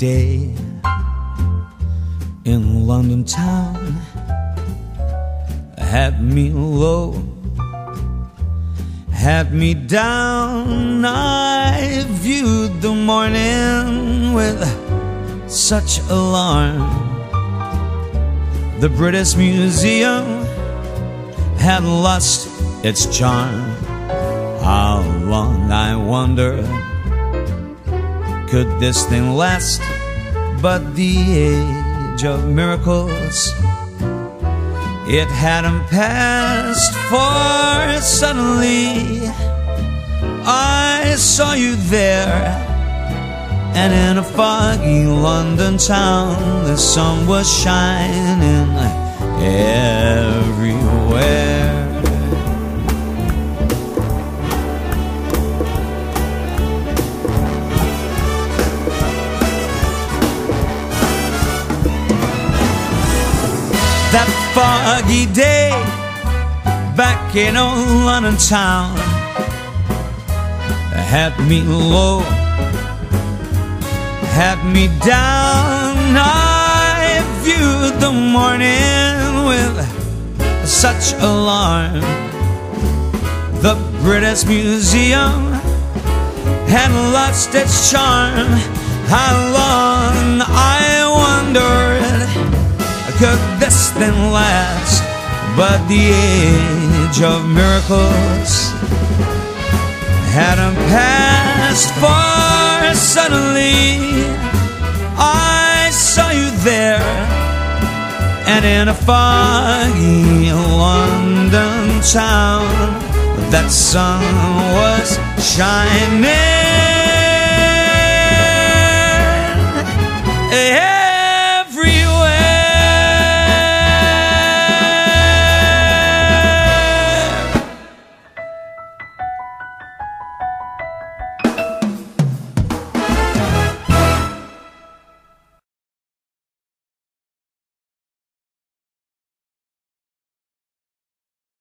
day in London town had me low, had me down. I viewed the morning with such alarm. The British Museum had lost its charm. How long, I wonder, could this thing last? But the age of miracles, it hadn't passed, for suddenly I saw you there. And in a foggy London town, the sun was shining everywhere. That foggy day back in old London town had me low, had me down. I viewed the morning with such alarm. The British Museum had lost its charm. How long, I wondered, could this thing last? But the age of miracles hadn't passed, for suddenly I saw you there. And in a foggy London town, that sun was shining. Yeah.